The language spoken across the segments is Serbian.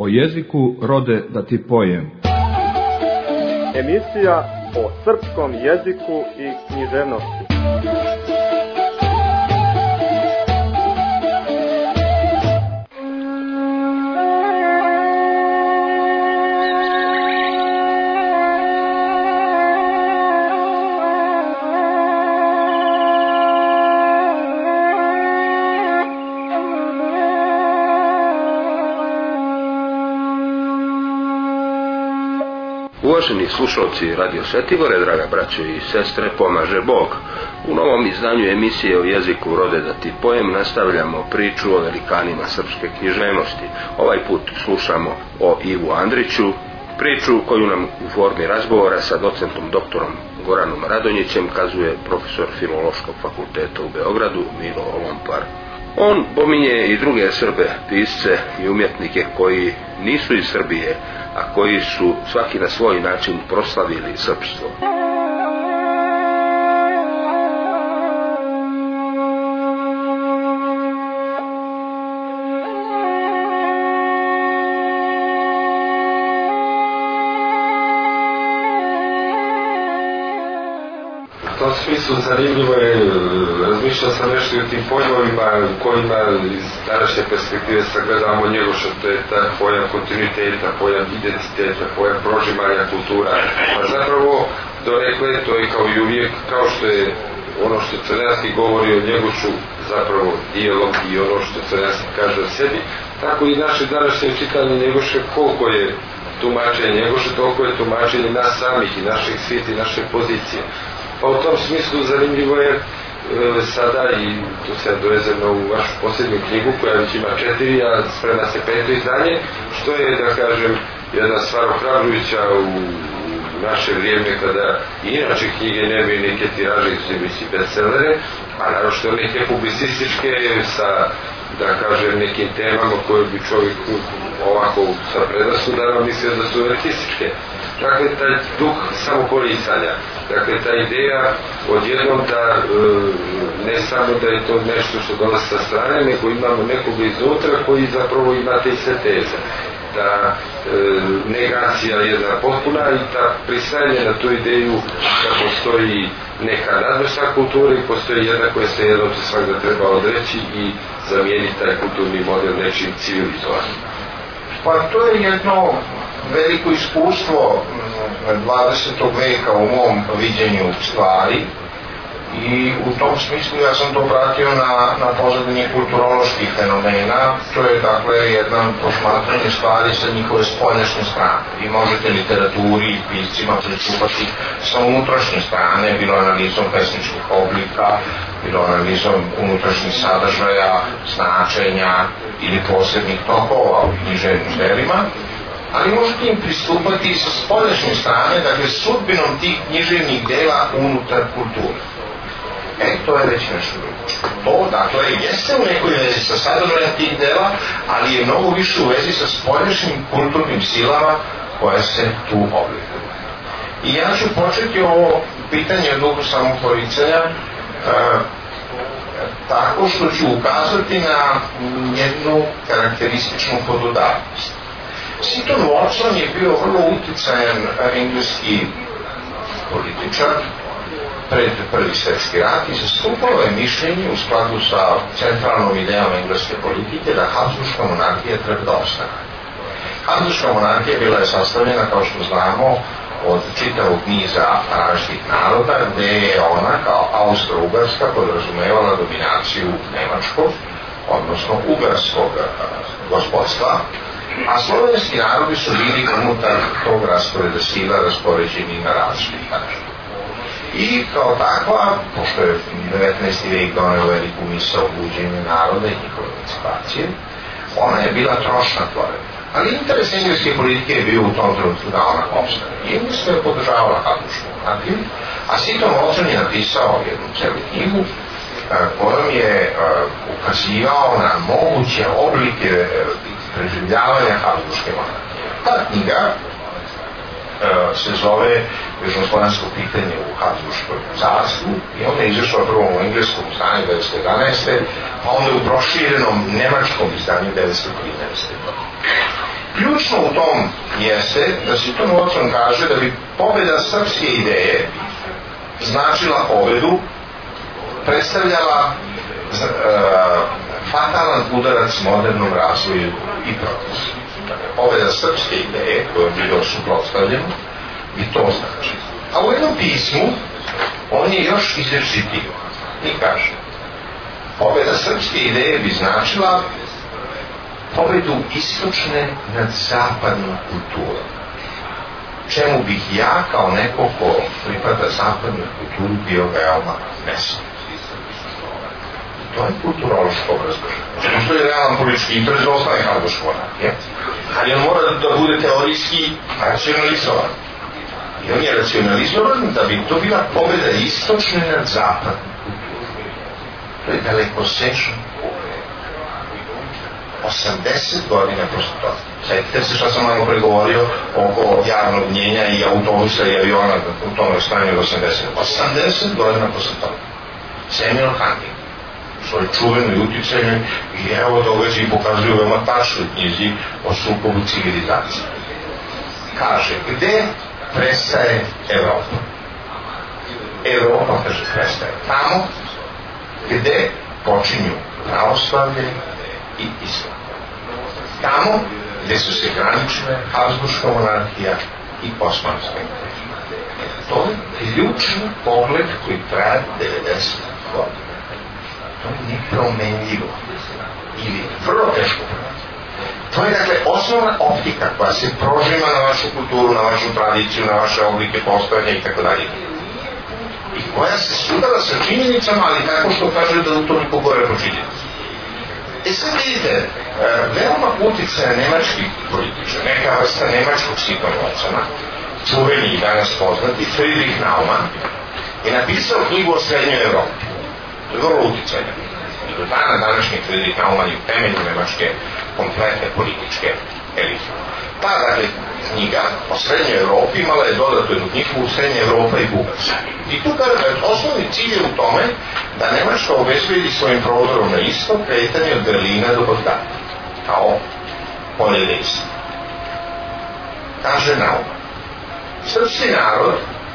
jeziku rode da ti pojem. Emisija o srpskom jeziku i književnosti. Uvaženi slušalci Radio Svetigore, draga braćo i sestre, pomaže Bog. U novom izdanju emisije o jeziku rode da ti pojem nastavljamo priču o velikanima srpske književnosti. Ovaj put slušamo o Ivu Andriću, priču koju nam u formi razgovora sa docentom doktorom Goranom Radonjićem kazuje profesor Filološkog fakulteta u Beogradu Milo Lompar. On pominje i druge Srbe, pisce i umjetnike koji nisu iz Srbije, a koji su svaki na svoj način proslavili srpstvo. U tom smislu zanimljivo je, razmišljao sam nešto i o tim pojmovima kojima iz današnje perspektive sagledamo Njegoša, to je taj pojam kontinuiteta, pojam identiteta, pojam prožimanja kultura. Pa zapravo donekle to je kao i uvijek, kao što je ono što Crnjanski govori o Njegošu zapravo dijelom i ono što Crnjanski kaže o sebi, tako i naše današnje čitanje Njegoše, koliko je tumačenje Njegoša, toliko je tumačenje nas samih i našeg svijeta i naše pozicije. Pa u tom smislu zanimljivo je sada, i tu se dovezem na ovu vašu posljednju knjigu koja već ima 4, a sprema se 5. izdanje, što je, da kažem, jedna stvar ohrabrujuća u naše vrijeme kada i inače knjige nemaju neke tiraže, izuzimajući bestsellere, a naročito neke publicističke sa, da kažem, nekim temama koje bi čovjek ovako sa predrasudama mislio da su elitističke. Dakle, taj duh samoporisanja, dakle, ta ideja odjednom da ne samo da je to nešto što dolazi sa strane, nego imamo nekoga iznutra koji zapravo ima te iste teze. Da negacija je jedna potpuna i ta pristajanje na tu ideju da postoji neka nadmoćna kultura i postoji jedna koja se jednom se svakda treba odreći i zamijeniti taj kulturni model nečim civilizovanim. Pa to je jedno veliko iskustvo 20. veka u mom viđenju stvari i u tom smislu ja sam to pratio na pozadini kulturoloških fenomena. To je dakle jedno posmatranje stvari sa njihove spoljašnje strane. Vi možete literaturi i piscima pristupati sa unutrašnje strane, bilo analizom pesničkih oblika, bilo analizom unutrašnjih sadržaja, značenja ili posebnih tokova u književnim delima, ali možete im pristupati sa spoljašnje strane, dakle sudbinom tih književnih dela unutar kulture. To je već nešto drugo. To, dakle, jeste u nekoj vezi sa sadržajem tih dela, ali je mnogo više u vezi sa spoljašnjim kulturnim silama koje se tu oblikuju. I ja ću početi ovo pitanje o duhu samoporicanja tako što ću ukazati na jednu karakterističnu podudarnost. Seton Watson je bio vrlo uticajan engleski političar pred Prvi svjetski rat i zastupao je mišljenje u skladu sa centralnom idejom engleske politike da Habsburška monarhija treba da ostane. Habsburška monarhija bila je sastavljena, kao što znamo, od čitavog niza različitih naroda, gde je ona kao Austro-Ugarska podrazumevala dominaciju nemačkog, odnosno ugarskog gospodstva, a slovenski narodi su bili unutar tog rasporeda sila raspoređeni na različitih načina. I kao takva, pošto je 19. vijek doneo veliku misao buđenja naroda i njihove emancipacije, ona je bila trošna tvorevina. Ali interes engleske politike je bio u tom trenutku da ona opstane. I Engleska je podržavala Habsburšku monarhiju, a Seton Watson je napisao jednu celu knjigu kojom je ukazivao na moguće oblike preživljavanja Habsburške monarhije. Ta knjiga se zove Južnoslovensko pitanje u Habsburškom carstvu i onda je izašla prvo u engleskom izdanju 1911. pa onda u proširenom nemačkom izdanju 1913. Ključno u tom jeste da Siton Watson kaže da bi pobjeda srpske ideje značila pobedu, predstavljala fatalan udarac modernom razvoju i progresu. Pobjeda srpske ideje, koja bi još suprotstavljena, bi to znači. A u jednom pismu on je još izrečitio i kaže: pobjeda srpske ideje bi značila pobjedu istočne nad zapadnom kulturom, čemu bih ja kao neko ko pripada zapadnoj kulturi bio veoma nesam. To je kulturološko obrazloženje. Znači, što je realan politički interes za osnovnih Habsburške monarhije, ali on mora da bude teorijski racionalizovan. I on je racionalizovan da bi to bila pobjeda istočne nad zapadnom kulturom. To je dalekosežan pogled. 80 godina posle toga. Sjetite se što sam malo pregovorio oko javnog mnjenja i autobusa i aviona u tom stanju od 80. 80 godina posle toga. Samuel Hunting, svoj čuvenoj uticajnoj i evo događaj pokazuju veoma tačnoj knjizi o sukobu civilizacije. Kaže, gde prestaje Evropa? Evropa, kaže, prestaje tamo gde počinju pravoslavlje i islam. Tamo gde su se graničile Habsburška monarhija i Osmanska imperija. To je ključni pogled koji traje 90 godina. To je nepromenljivo ili vrlo teško promenljivo. To je dakle osnovna optika koja se prožima na vašu kulturu, na vašu tradiciju, na vaše oblike postojanja i tako dalje. I koja se sudala sa činjenicama, ali tako što kaže da u to niko gore po činjenicu. Sad vidite, veoma uticaja nemačkih političara, neka vrsta nemačkog Siton Watsona, čuveni i danas poznati, Friedrich Naumann, je napisao knjigu o Srednjoj Evropi. To je vrlo uticajna. I do dana današnji Friedrich Naumann je u temelju nemačke kompletne političke elite. Ta, dakle, knjiga o Srednjoj Evropi imala je dodatu jednu knjigu Srednja Evropa i Bugarska. I tu kada je osnovni cilj je u tome da Nemačka obezbedi svojim prozorom na istok kretanje od Berlina do Bagdada, kao polje dejstva. Kaže Naumann, srpski narod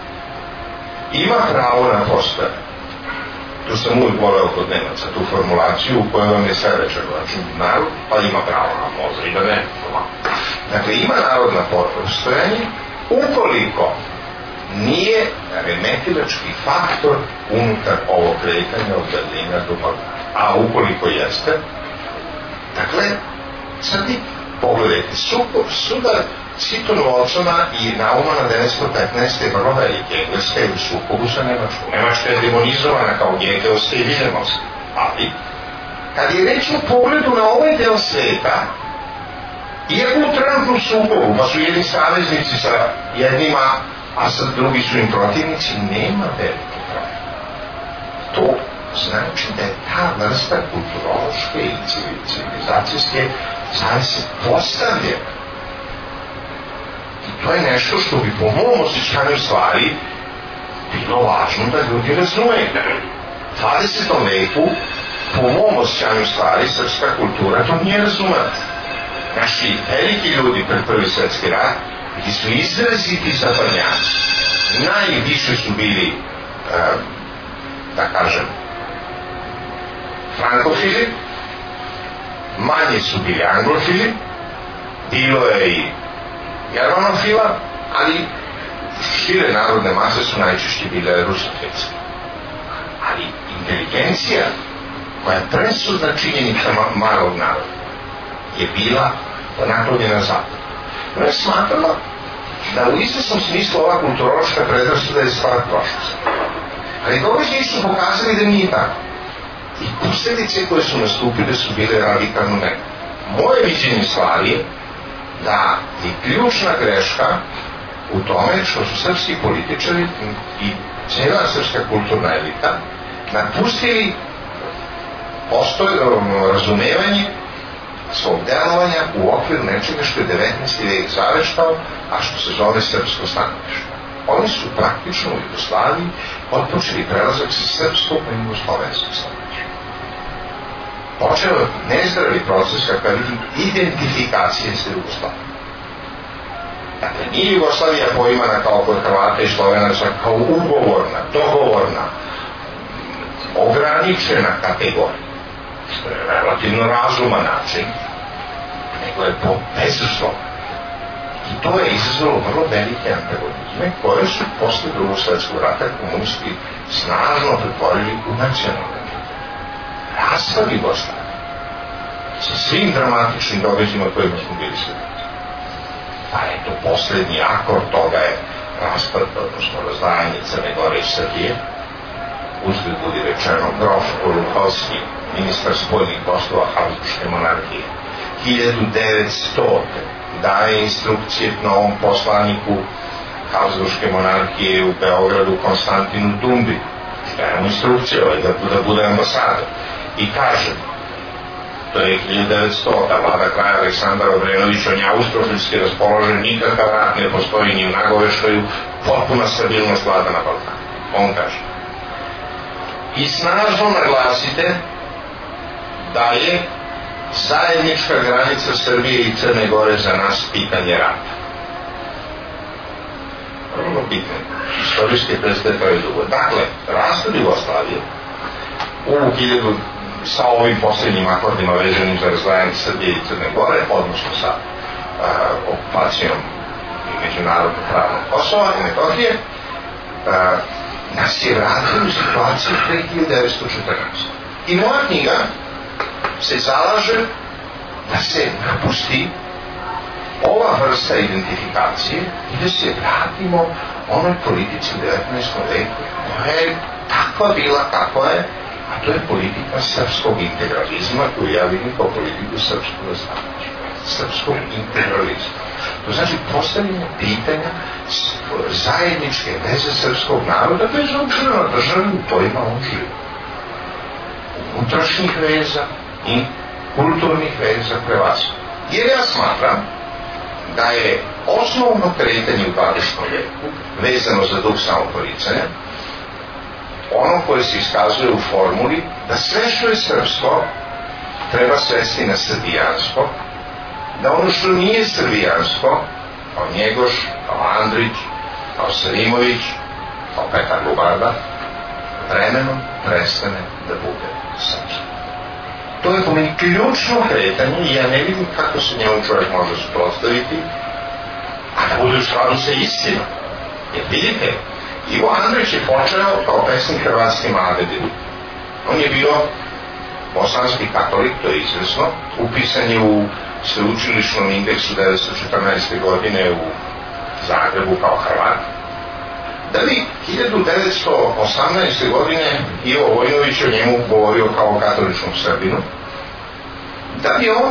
ima pravo na postojanje. Tu sam uvijek voleo kod Nemaca tu formulaciju u kojoj vam je sve rečeno, znači narod pa ima pravo na može i da ne. Dakle, ima narod na postojanje ukoliko nije remetilački faktor unutar ovog kretanja od Berlina do Bagdada. A ukoliko jeste, dakle, sad vi pogledajte, sudar Siton Watsona i Naumana 1915. je vrlo velike. Engleska je u sukobu sa Nemačkom. Nemačka je demonizovana kao Geteovska i Viljemovska. Ali, kad je reč o pogledu na ovaj deo sveta, iako u trenutnom sukobu, pa su jedni saveznici sa jednima, a sad drugi su im protivnici, nema velike prave. To znači da je ta vrsta kulturološke i civilizacijske zavis postavljena. I to je nešto što bi po mom osjećanju stvari bilo važno da ljudi razumeju. U 20. veku, po mom osjećanju stvari, srpska kultura to nije razumela. Naši veliki ljudi pred Prvi svjetski rat bili su izraziti zapadnjaci. Najviše su bili, da kažem, frankofili, manje su bili anglofili, bilo je i germanofila, ali šire narodne mase su najčešće bile rusofilske. Ali inteligencija koja je presudna činjenica malog naroda je bila naklonjena zapadu. Ona je smatrala da u izvesnom smislu ova kulturološka predrasuda je stvar prošlosti. Ali događaji su pokazali da nije tako. I posljedice koje su nastupile su bile radikalno ne. Moje viđenje stvari je da je ključna greška u tome što su srpski političari i cijela srpska kulturna elita napustili razumevanje svog delovanja u okviru nečega što je 19. vijek zaveštao, a što se zove srpsko stanovište. Oni su praktično u Jugoslaviji otpočeli prelazak sa srpskog na jugoslovenskog stanovišta. Počeo je nezdravi proces kakav identifikacije sa Jugoslavijom. Dakle, nije Jugoslavija poimana kao kod Hrvata i Slovenaca kao ugovorna, dogovorna, ograničena kategorija, što je relativno razuman način, nego je bezuslovno. I to je izazvalo vrlo velike antagonizme koje su posle Drugog svjetskog rata komunisti snažno pretvorili u nacionalne. Raspad Jugoslavije sa svim dramatičnim događajima kojima smo bili svedoci. Pa eto, poslednji akord toga je raspad, odnosno razdvajanje Crne Gore i Srbije. Uzgled budi rečeno, grof Kolukovski, ministar spoljnih poslova Habsburške monarhije, 1900. daje instrukcije novom poslaniku Habsburške monarhije u Beogradu Konstantinu Dumbi, daje mu instrukcije da bude ambasador, i kaže, to je 1900. vlada kraja Aleksandar Obrenović, on je austrofilski raspoložen, nikakav rat ne postoji ni u Nagoveštaju, potpuna stabilnost vlada na Balkanu. On kaže, i snažno naglasite da je zajednička granica Srbije i Crne Gore za nas pitanje rata. Vrlo bitno. Istorijske predstave kao i dugo. Dakle, raspad Jugoslavije sa ovim posljednjim akordima vezanim za razdvajanje Srbije i Crne Gore, odnosno sa okupacijom međunarodnog pravnog Kosova i Metohije, nas je vratila u situaciju pre 1914. I moja knjiga se zalaže da se napusti ova vrsta identifikacije i da se vratimo onoj politici u 19. veku koja je takva bila kakva je, a to je politika srpskog integralizma koju ja vidim kao politiku srpskog razvraćanja, srpskog integralizma. To znači postavljanje pitanja zajedničke veze srpskog naroda bez obzira na državi u kojima on živi. Unutrašnjih veza i kulturnih veza prevasno. Jer ja smatram da je osnovno kretanje u 20. veku vezano za duh samoporicanja ono koje se iskazuje u formuli da sve što je srpsko treba svesti na srbijansko, da ono što nije srbijansko, kao Njegoš, kao Andrić, kao Selimović, kao Petar Lubarda, vremenom prestane da bude srpsko. To je po meni ključno kretanje i ja ne vidim kako se njemu čovjek može suprotstaviti, a da bude u skladu sa istinom. Jer vidite, Ivo Andrić je počeo kao pesnik hrvatske mlade divine. On je bio bosanski katolik, to je izvesno, upisan je u sveučilišnom indeksu 1914. godine u Zagrebu kao Hrvat. Da bi 1918. godine Ivo Vojnović o njemu govorio kao katoličnom Srbinu, da bi on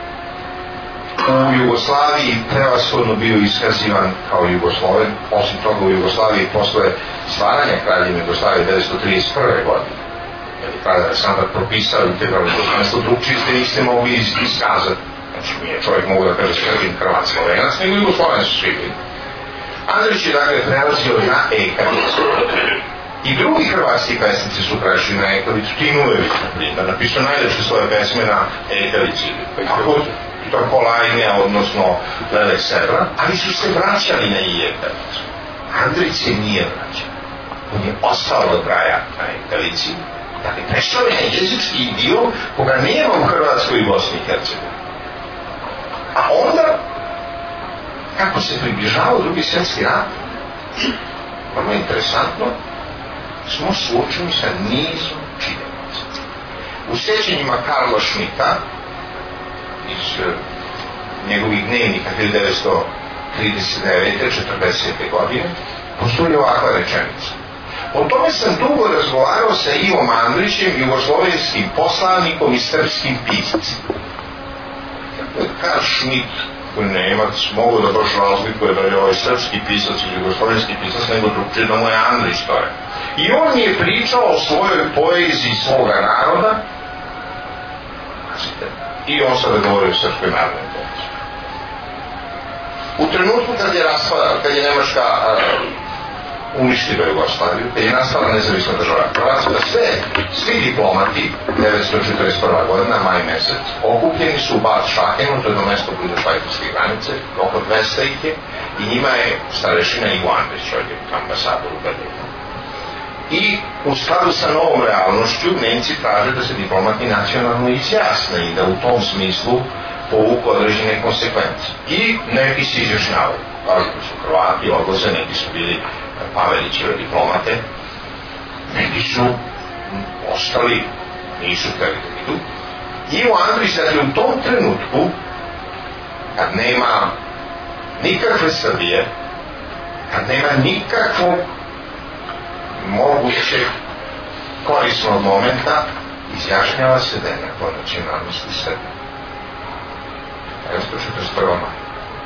u Jugoslaviji prevashodno bio iskazivan kao Jugosloven, osim toga u Jugoslaviji posle stvaranja Kraljevine Jugoslavije 1931. godine, jer je kralj Aleksandar propisao integralno bosanstvo, drugčije ste niste mogli iskazati. Znači, nije čovjek mogu da kaže Srbin, Hrvat, Slovenac, nego Jugosloven su svi bili. Andrić je dakle prelazio na ekavicu. I drugi hrvatski pesnici su prešli na ekavicu, Tinujević, na primjer, napisao najlepše svoje pesme na ekavici. Tako Lajnja, odnosno Lelek Sebra, ali su se vraćali na ekavicu. Andrić se nije vraćao. On je ostao do kraja na ekavici. Dakle, prešao je na jezički dio koga nema u Hrvatskoj i Bosni i Hercegovini. A onda, kako se približavao Drugi svjetski rat, vrlo interesantno, smo suočeni sa nizom činjenica. U sjećanjima Karla Schmidta iz njegovih dnevnika 1939. 40. godine postoji ovakva rečenica. O tome sam dugo razgovarao sa Ivom Andrićem, jugoslovenskim poslanikom i srpskim piscem. Karl Schmidt, koji Nemac, mogu da baš razlikuje da je ovaj srpski pisac ili jugoslovenski pisac, nego drugčije da mu je Andrić to je. I on mi je pričao o svojoj poeziji svoga naroda, i on sada govori o srpskoj narodnoj poeziji. U trenutku kad je Nemačka uništila Jugoslaviju, kad je nastala nezavisna država Hrvatska, svi diplomati 1941. godina, maj mesec, okupljeni su u Bad Šahenu, to je do mesto blizu švajcarske granice, oko 200 ih je, i njima je starešina Ivo Andrić, ovdje ambasador u Berlinu. I u skladu sa novom realnošću Nemci traže da se diplomati nacionalno izjasne i da u tom smislu povuku određene konsekvence. I neki se izjašnjavaju. Kažu da su Hrvati, odlaze, neki su bili Pavelićeve diplomate, neki su ostali, nisu hteli da idu. Ivo Andrić, dakle, u tom trenutku, kad nema nikakve Srbije, kad nema nikakvog mogućeg korisnog momenta, izjašnjava se da je na to nacionalnosti Srbije. 1941. maja.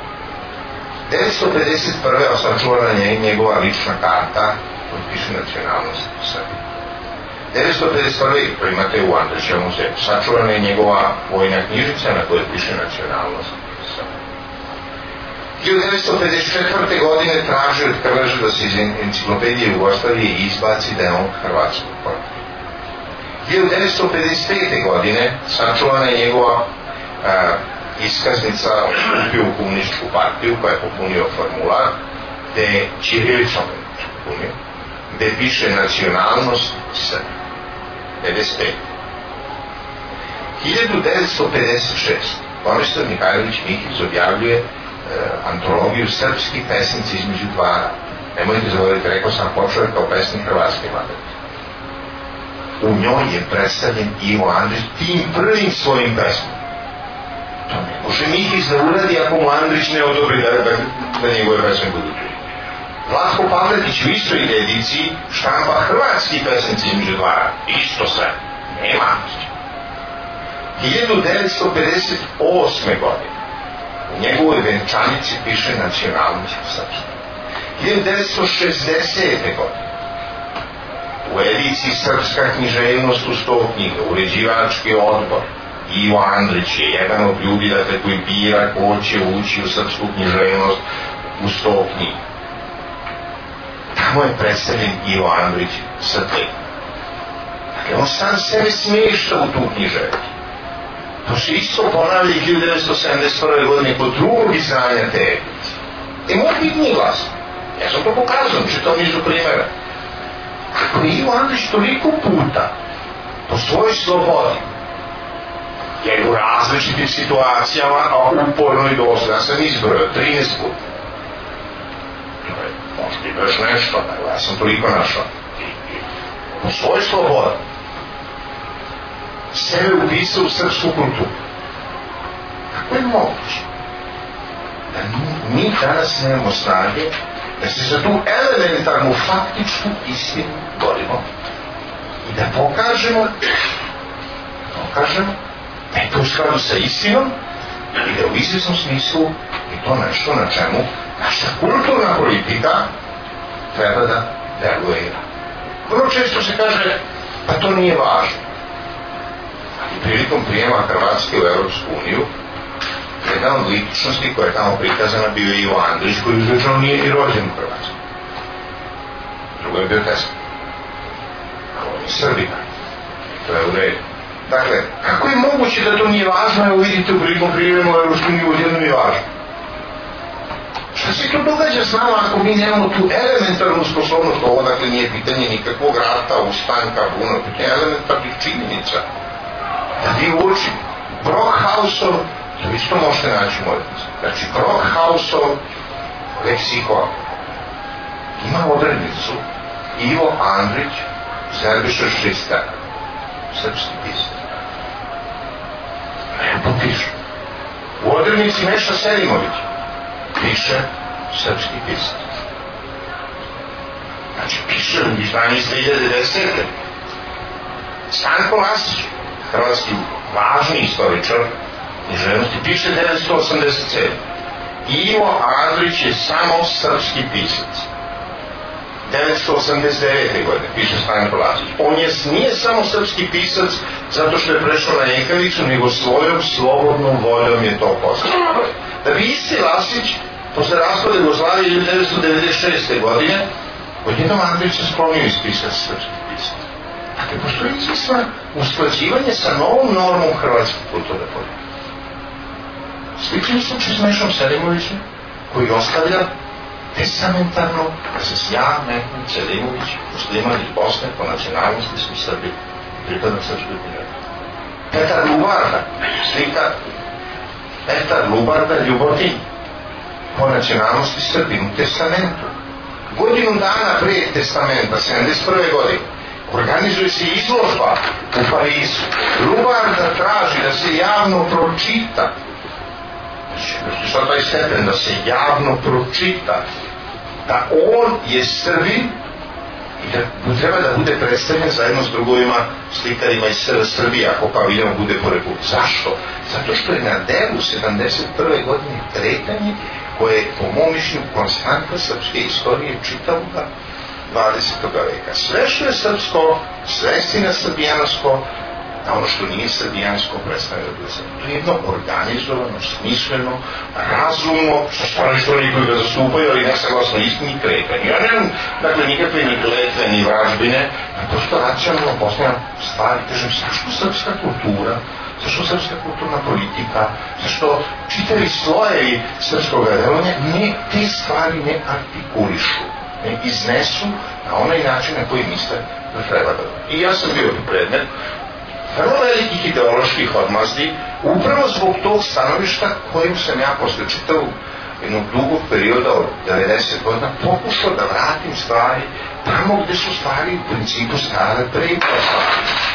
1951. sačuvana njegova lična karta koja piše nacionalnost Srbije. 1951. to imate u Andrićevom muzeju, sačuvana je njegova vojna knjižica na kojoj piše nacionalnost Srbije. 1954. godine traži od Krleže da se iz enciklopedije Jugoslavije izbaci da je on hrvatskog porekla. 1955. godine sačuvana je njegova iskaznica ustupio u komunističku partiju koja je popunio formular gde je ćirilicom popunio, gde piše nacionalnost Srbije. 55. 1956. Tomislav Mihajlović Mihić objavljuje antologiju Srpski pesnici između dva rata. Nemojte zaboraviti, rekao sam, počeo je kao pesnik hrvatske mladosti. U njoj je predstavljen Ivo Andrić tim prvim svojim pesmom. To ne može Mihić da uradi ako mu Andrić ne odobri da njegove pesme budu tu. Vlatko Pavletić u istoj ediciji štampa hrvatski pesnici između dva rata. Isto sve. Nema Andrića. 1958. godine u njegovoj venčanici piše nacionalnost srpska. 1960. godine u ediciji Srpska književnost u 100 knjiga, uređivački odbor Ivo Andrić je jedan od ljudi dakle, koji bira ko će ući u srpsku književnost u 100 knjiga. Tamo je predstavljen Ivo Andrić sa te. Dakle, on sam sebe smješta u tu književnost. To se isto ponavlja 1971. godine kod drugog izdanja te edicije. I mora biti nije glasno. Ja sam to pokazao, čitam nizu primjera. Ako je Ivo Andrić toliko puta po svojoj slobodi, jer u različitim situacijama, a uporno i dosta, ja sam izbrojao 13 puta. To je možda i baš nešto, ja sam toliko našao. Po svojoj slobodi sebe upisao u srpsku kulturu. Kako je moguće da mi danas nemamo snage da se za tu elementarnu faktičku istinu borimo i da pokažemo da je to u skladu sa istinom i da u izvjesnom smislu je to nešto na čemu naša kulturna politika treba da reaguje. Vrlo često se kaže pa to nije važno. Prilikom prijema Hrvatske u Europsku uniju, jedna od ličnosti koja je tamo prikazana bio je Ivo Andrić, koji uzrečno nije ni rođen u Hrvatskoj. Drugo je bio Tesla. A on je Srbina. To je u redu. Dakle, kako je moguće da to nije važno? Evo vidite, u prilikom prijema u Europsku uniju odjedno je važno. Šta se to događa s nama ako mi nemamo tu elementarnu sposobnost? Ovo dakle nije pitanje nikakvog rata, ustanka, buna, pitanje elementarnih činjenica. Da vi uoči Brockhausov, to isto možete naći u modnici. Znači, Brockhausov leksikon ima odrednicu Ivo Andrić, Zerbiša Šista, srpski pisac. Lepo piše. U odrednici Meša Selimović piše srpski pisac. Znači, piše u izdanje iz 2010. Stanko Lasić, hrvatski važni istoričar književnosti, piše 1987. Ivo Andrić je samo srpski pisac. 1989. godine piše Stanko Lasić. On nije samo srpski pisac zato što je prešao na njekavicu, nego svojom slobodnom voljom je to postao. Da bi isti Lasić posle raspada Jugoslavije 1996. godine odjednom Andrić se sklonio iz spisa srpskih pisma. Dakle, postoji izvisno usklađivanje sa novom normom hrvatske kulturne politike. Slični slučaj s Mešom Selimovićem, koji ostavlja testamentarno da se ja, Mehmed Selimović, musliman iz Bosne, po nacionalnosti smo Srbi, pripadam srpskoj književnosti. Petar Lubarda, slikar, Petar Lubarda Ljubotin, po nacionalnosti Srbin u testamentu. Godinu dana prije testamenta, 71. godine, organizuje se izložba u Parizu. Lubarda traži da se javno pročita. Znači, što taj stepen, da se javno pročita da on je Srbin i da treba da bude predstavljen zajedno s drugovima slikarima iz Srbije, ako paviljon bude po Republici. Zašto? Zato što je na delu 71. godine kretanje koje je, po mom mišljenju, konstanta srpske istorije čitavoga 20. veka. Sve što je srpsko, svestina srbijansko, a ono što nije srbijansko predstavlja da bude srpsko. To je jedno organizovano, smisleno, razumno, sa strane što oni koji ga zastupaju, ali nesaglasno istini kretanje. Ja nemam, dakle, nikakve ni kletve, ni vražbine, prosto racionalno postavljam stvari, kažem, zašto srpska kultura, zašto srpska kulturna politika, zašto čitavi slojevi srpskog delovanja te stvari ne artikulišu, ne iznesu na onaj način na koji misle da treba da bude. I ja sam bio predmet vrlo velikih ideoloških odmazdi, upravo zbog tog stanovišta kojim sam ja posle čitavog jednog dugog perioda od 90 godina pokušao da vratim stvari tamo gde su stvari u principu stale pre i posle.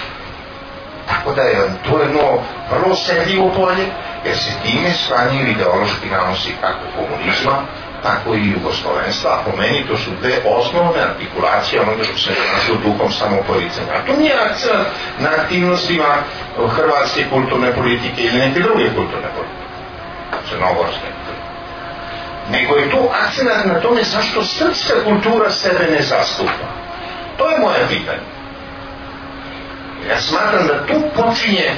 Tako da je to jedno vrlo osetljivo polje, jer se time sklanjaju ideološki nanosi kako komunizma, tako i jugoslovenstva, a po meni to su dve osnovne artikulacije onoga što se nazva duhom samoporicanja. A to nije akcent na aktivnostima hrvatske kulturne politike ili neke druge kulturne politike, crnogorske, nego je to akcent na tome zašto srpska kultura sebe ne zastupa. To je moje pitanje. Ja smatram da tu počinje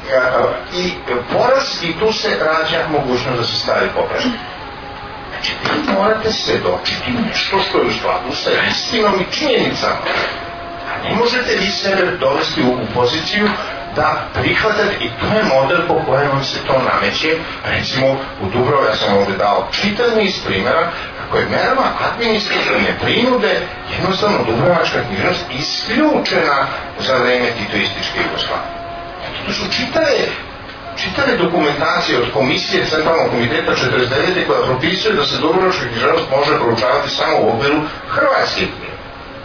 i poraz i tu se rađa mogućnost da se stavi popravi. Znači, vi morate svedočiti nešto što je u skladu sa istinom i činjenicama. A ne možete vi sebe dovesti u poziciju da prihvatate, i to je model po kojem vam se to nameće. Recimo, u Dubrovu ja sam ovde dao čitav niz primjera kako je merama administrativne prinude jednostavno dubrovačka književnost isključena za vreme titoističke Jugoslavije. To su čitave dokumentacije od komisije Centralnog komiteta 49. koja propisuje da se dubrovačka književnost može proučavati samo u okviru hrvatske knjige.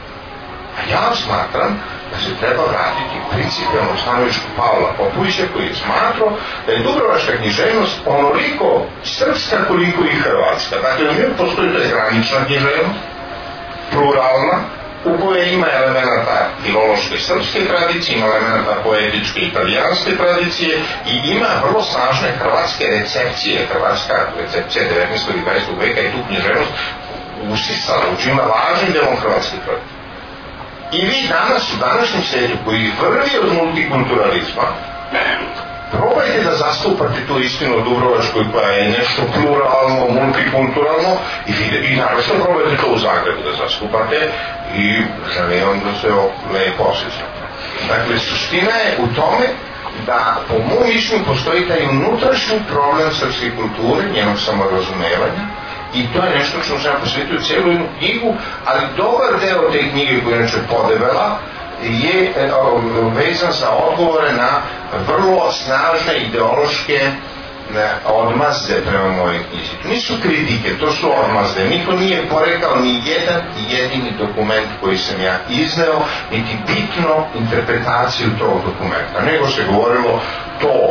A ja smatram da se treba vratiti principijalno stanovištu Pavla Popovića koji je smatrao da je dubrovačka književnost onoliko srpska koliko i hrvatska. Dakle, u njoj postoji da je granična književnost, pluralna, u kojoj ima elementa filološke srpske tradicije, ima elementa poetičke italijanske tradicije i ima vrlo snažne hrvatske recepcije. Hrvatska recepcija 19. i 20. veka i tu književnost usisala, učinila važnim delom hrvatske tradicije. I vi danas u današnjem svijetu koji vrvi od multikulturalizma probajte da zastupate tu istinu o Dubrovačkoj koja je nešto pluralno, multikulturalno i naravno probajte to u Zagrebu da zastupate i želim vam da se lepo osjećate. Dakle, suština je u tome da po mom mišljenju postoji taj unutrašnji problem srpske kulture, njenog samorazumevanja, i to je nešto što sam ja posvetio cijelu jednu knjigu, ali dobar deo te knjige koja je inače podebela je vezan za odgovore na vrlo snažne ideološke odmazde prema mojoj knjizi. To nisu kritike, to su odmazde. Niko nije porekao ni jedan jedini dokument koji sam ja izneo, niti bitno interpretaciju tog dokumenta. Nego se govorilo to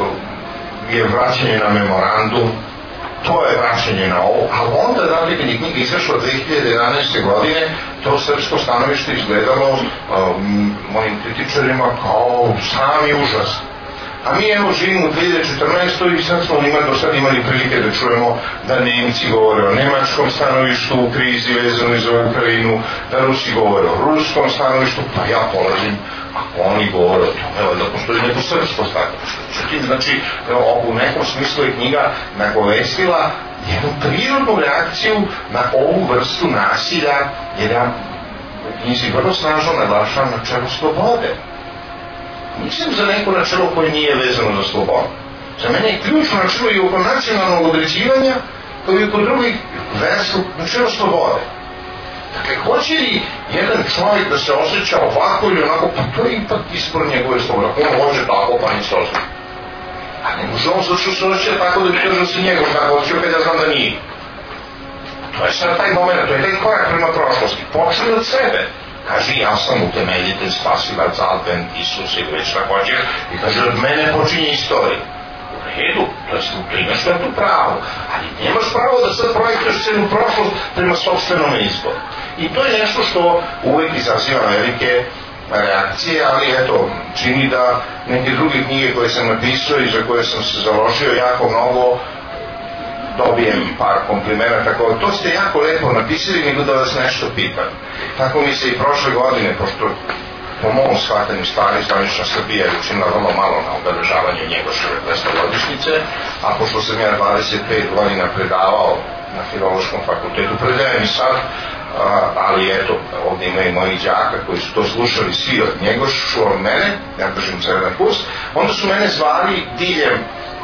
je vraćanje na memorandum, to je vraćanje na ovo, a onda da li je knjiga izašla 2011. godine, to srpsko stanovište izgledalo mojim kritičarima kao sami užas. A mi evo živimo u 2014. i sad smo do sad imali prilike da čujemo da Nemci govore o nemačkom stanovištu u krizi vezano za Ukrajinu, da Rusi govore o ruskom stanovištu, pa ja polazim, ako oni govore o tome, da postoji neko srpsko stanovište. Znači, u nekom smislu je knjiga nagovestila jednu prirodnu reakciju na ovu vrstu nasilja, jer ja u knjizi vrlo snažno naglašavam načelo slobode. Mislim za neko načelo koje nije vezano za slobodu. Za mene je ključno načelo i oko nacionalnog određivanja, kao i oko drugih verstva, načelo slobode. Dakle, hoće li jedan čovjek da se osjeća ovako ili onako, pa to je ipak ispod njegove slobode. On hoće tako, pa ni se osjeća. A ne može on zato što se osjeća tako da bi držao se njegov tako osjeća, kad ja znam da nije. To je sad taj moment, to je taj korak prema prošlosti. Počne od sebe. Kaže, ja sam utemeljitelj, spasilac, advent, Isus i već također. I kaže, od mene počinje istorija. U redu, to imaš tu pravo. Ali nemaš pravo da sad projektuješ celu prošlost prema sopstvenom izboru. I to je nešto što uvek izaziva velike reakcije, ali eto, čini da neke druge knjige koje sam napisao i za koje sam se založio jako mnogo, dobijem par komplimenta, tako to ste jako lepo napisali, nego da vas nešto pitam. Tako mi se i prošle godine, pošto po mom shvatanju stvari zvanična Srbija je učinila vrlo malo na obeležavanju Njegoševe 200-godišnjice, a pošto sam ja 25 godina predavao na Filološkom fakultetu, predajem i sad, ali eto, ovdje ima i mojih đaka koji su to slušali svi od Njegošu, od mene, ja držim celan kurs, onda su mene zvali diljem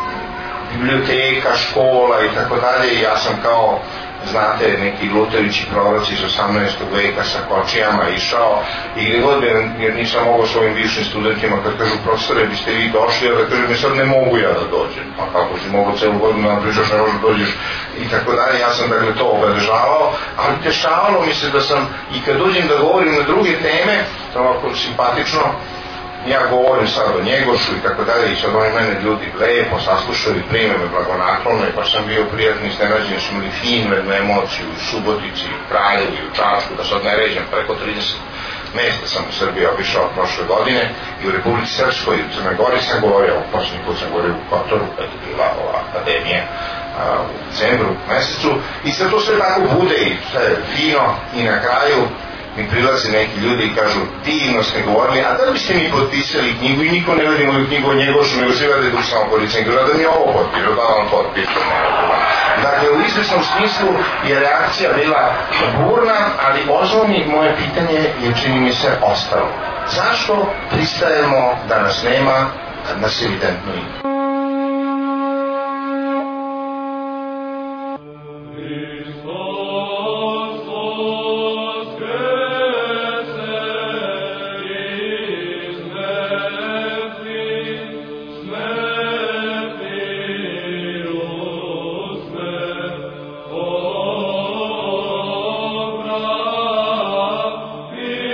biblioteka, škola i tako dalje, i ja sam kao, znate, neki Luterići proroci iz 18. veka sa kočijama išao i gdje god jer nisam mogao svojim bivšim studentima kad kažu, profesore, biste vi došli, a da kažem, sad ne mogu ja da dođem, pa kako si mogao celu godinu da pričaš, ne možeš da dođeš i tako dalje. Ja sam dakle to obeležavao, ali dešavalo mi se da sam i kad dođem da govorim na druge teme, to ovako simpatično, ja govorim sad o Njegošu i tako dalje, i sad oni mene ljudi lepo saslušaju i prime me blagonaklono, i baš sam bio prijatno iznenađen, smo imali finu jednu emociju u Subotici, u Kraljevu i u Čačku, da sad ne ređem, preko 30 mesta sam u Srbiji obišao prošle godine, i u Republici Srpskoj i u Crnoj Gori sam govorio, posljednji put sam govorio u Kotoru, kad je bila ova akademija u decembru mesecu, i sad to sve tako bude i sve fino, i na kraju mi prilaze neki ljudi i kažu, divno ste govorili, a da li biste mi potpisali knjigu, i niko ne vidi moju knjigu o Njegošu, nego sve vede dok samo policajni, kažu, da mi ovo potpišu, da vam potpišu. Dakle, u izvesnom smislu je reakcija bila burna, ali osnovni moje pitanje je, čini mi se, ostalo. Zašto pristajemo da nas nema, kad nas evidentno ima?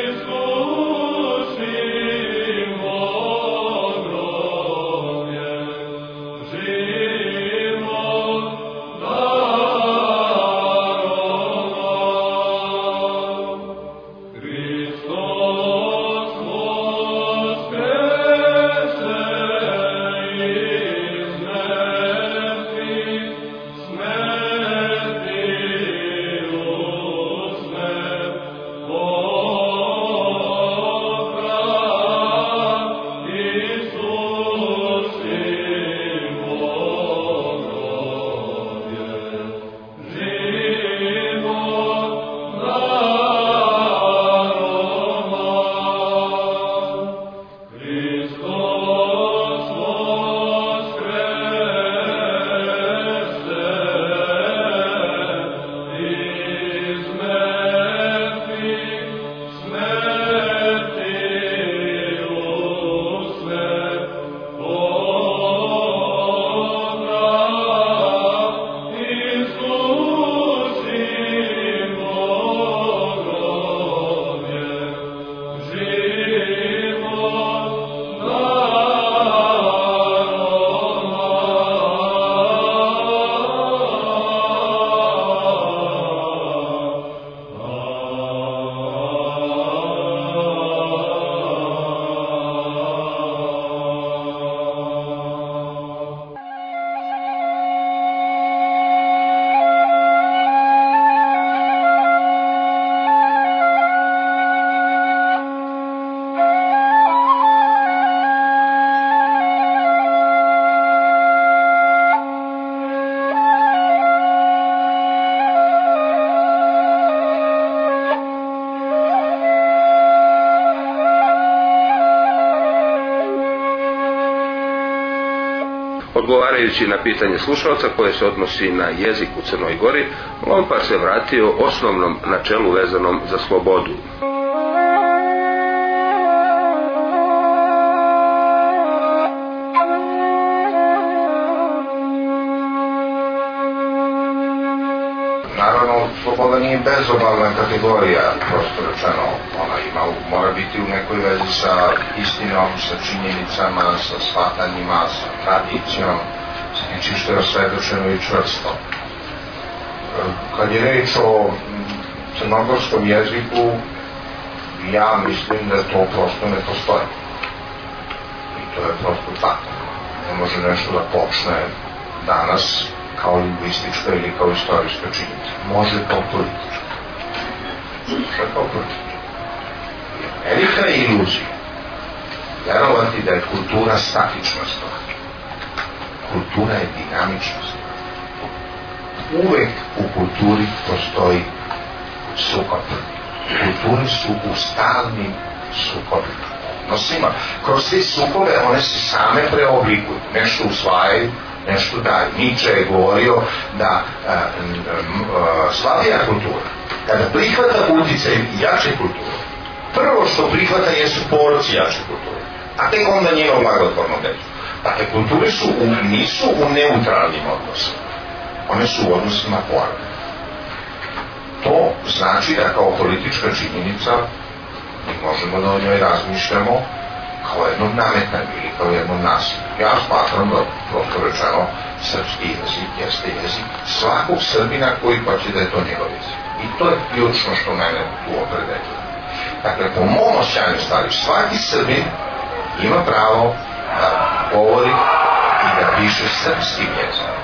Yeah. Odgovarajući na pitanje slušalca koje se odnosi na jezik u Crnoj Gori, Lompar se vratio osnovnom načelu vezanom za slobodu. Naravno, sloboda nije bezobalna kategorija, prosto rečeno, ona mora biti u nekoj vezi sa istinom, sa činjenicama, sa shvatanjima, sa tradicijom, sa nečim što je osvedočeno i čvrsto. Kad je reč o crnogorskom jeziku, ja mislim da to prosto ne postoji. I to je prosto tako. Ne može nešto da počne danas kao lingvistička ili kao istorijska činjenica. Može kao politička. Može kao politička. Velika je iluzija verovati da je kultura statična stvar. Kultura je dinamična stvar. Uvek u kulturi postoji sukob. Kulturi su u stalnim sukobima. Kroz te sukobe one se same preoblikuju. Nešto usvajaju, nešto daje. Nietzsche je govorio da slabija kultura, kada prihvata uticaj jače kulture, prvo što prihvata jesu porci jače kulture, a tek onda njeno blagotvorno dejstvo. Dakle, kulture nisu u neutralnim odnosima, one su u odnosima pojave. To znači da kao politička činjenica mi možemo da o njoj razmišljamo kao jednog nametanja ili kao jednog nasilja. Ja smatram da, prosto rečeno, srpski jezik jeste jezik svakog Srbina koji hoće da je to njegov jezik. I to je ključno što mene tu opredeljuje. Dakle, po mom osjećanju stvari, svaki Srbin ima pravo da govori i da piše srpskim jezikom.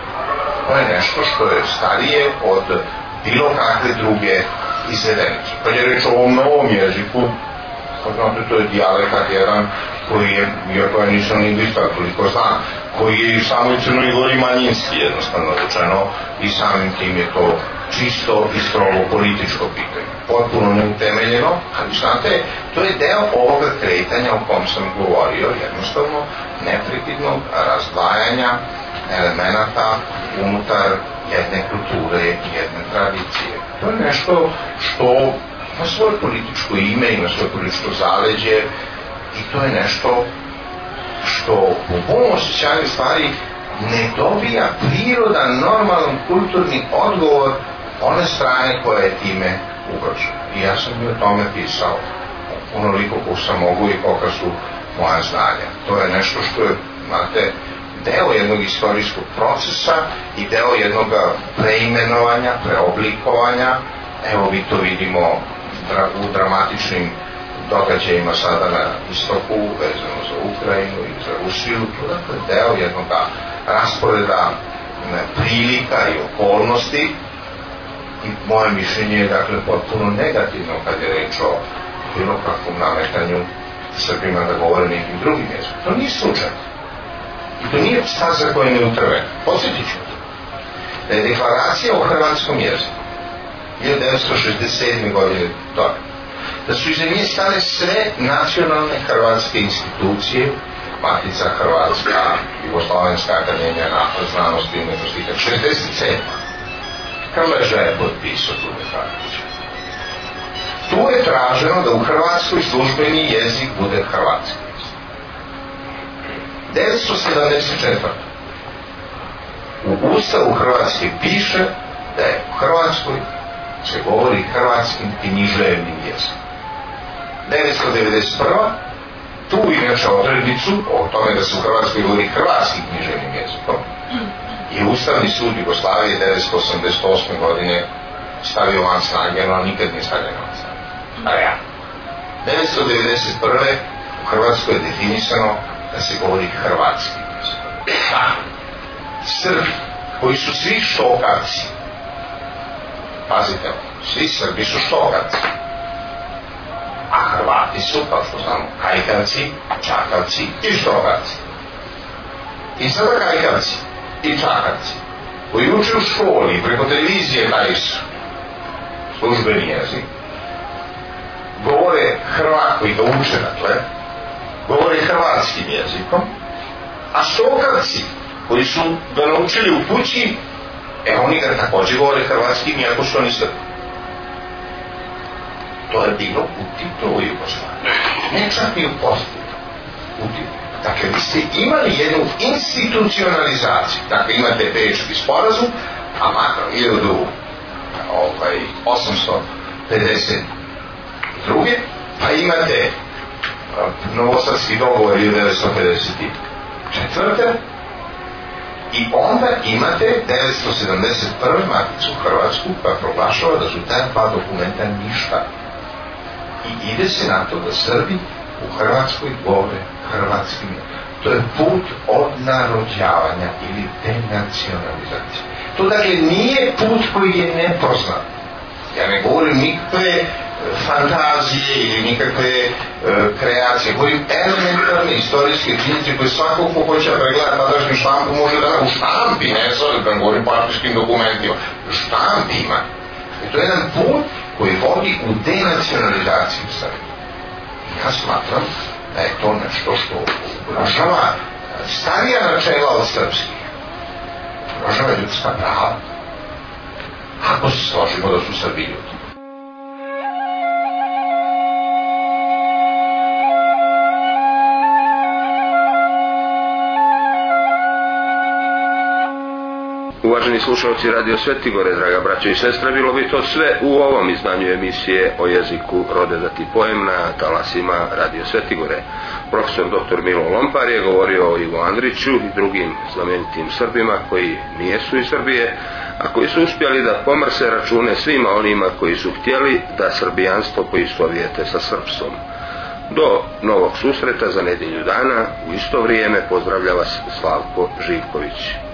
To je nešto što je starije od bilo kakve druge izvedenice. Kad je reč o ovom novom jeziku, znate, to je dijalekat jedan koji je, iako ja nisam lingvista, koliko znam, koji je u samoj Crnoj Gori manjinski, jednostavno rečeno, i samim tim je to čisto i strogo političko pitanje. Potpuno neutemeljeno, ali znate, to je deo ovoga kretanja o kom sam govorio, jednostavno neprekidnog razdvajanja elemenata unutar jedne kulture, jedne tradicije. To je nešto što ima svoje političko ime, ima svoje političko zaleđe i to je nešto što u ovom osjećanju stvari ne dobija prirodan, normalan kulturni odgovor one strane koja je time ugrožena. I ja sam o tome pisao onoliko koliko sam mogu i kolika su moja znanja. To je nešto što je, znate, deo jednog istorijskog procesa i deo jednog preimenovanja, preoblikovanja. Evo vi to vidimo u dramatičnim događajima sada na istoku, vezano za Ukrajinu i za Rusiju. To je deo jednog rasporeda prilika i okolnosti i moje mišljenje je dakle potpuno negativno kad je reč o bilo kakvom nametanju Srbima da govore nekim drugim jezikom. To nije slučaj. I to nije stvar za koje ne utrve. Posjetit ću da je deklaracija o hrvatskom jeziku 1967. godine toga, da su iza nje stane sve nacionalne hrvatske institucije, Matica Hrvatska, Jugoslovenska akademija znanosti i umetnosti, 67. Krleža je potpisao tu deklaraciju. Tu je traženo da u Hrvatskoj službeni jezik bude hrvatski. 1974. U Ustavu Hrvatske piše da je u Hrvatskoj se govori hrvatskim književnim jezikom. 1991. tu inače odrednicu o tome da se u Hrvatskoj govori hrvatskim književnim jezikom i Ustavni sud Jugoslavije 1988. godine stavio van snage, no nikad nije stavljeno van snage. 1991. u Hrvatskoj je definisano da se govori hrvatskim jezikom. Srbi, koji su svi štokavci, pazite, svi Srbi su štokavci, a Hrvati su, kao što znamo, kajkavci, čakavci i štokavci. I sada kajkavci i čakavci, koji uče u školi i preko televizije daju službeni jezik, govore Hrvat, koji ga uče, dakle, govore hrvatskim jezikom, a štokavci koji su ga naučili u kući, oni ga takođe govore hrvatskim, iako su oni Srbi. To je bilo u Titovoj Jugoslaviji. Ne čak i u post-Titovoj. Dakle, vi ste imali jednu institucionalizaciju. Dakle, imate Bečki sporazum, a makar 1852. Pa imate Novosadski dogovor 1954. I onda imate 1971. Maticu Hrvatsku koja proglašava da su ta dva dokumenta ništa. I ide se na to da Srbi u Hrvatskoj govore hrvatskim. To je put odnarođavanja ili denacionalizacije. To dakle nije put koji je nepoznat. Ja ne govorim nikakve fantazije ili nikakve kreacije, govorim elementarne istorijske činjenice koje svako ko hoće pregledati tadašnju štampu može da u štampi, ne sad da govorim partijskim dokumentima, štampi ima. I to je jedan put koji vodi u denacionalizaciju Srbije. Ja smatram da je to nešto što ugrožava starija načela od srpskih. Ugrožava ljudska prava. Ako se složimo da su Srbi ljudi. Uvaženi slušalci Radio Svetigore, draga braćo i sestre, bilo bi to sve u ovom izdanju emisije o jeziku Rode da ti pojem na talasima Radio Svetigore. Profesor dr. Milo Lompar je govorio o Ivo Andriću i drugim znamenitim Srbima koji nijesu iz Srbije, a koji su uspjeli da pomrse račune svima onima koji su htjeli da srbijanstvo poistovijete sa srpstvom. Do novog susreta za nedjelju dana, u isto vrijeme, pozdravlja vas Slavko Živković.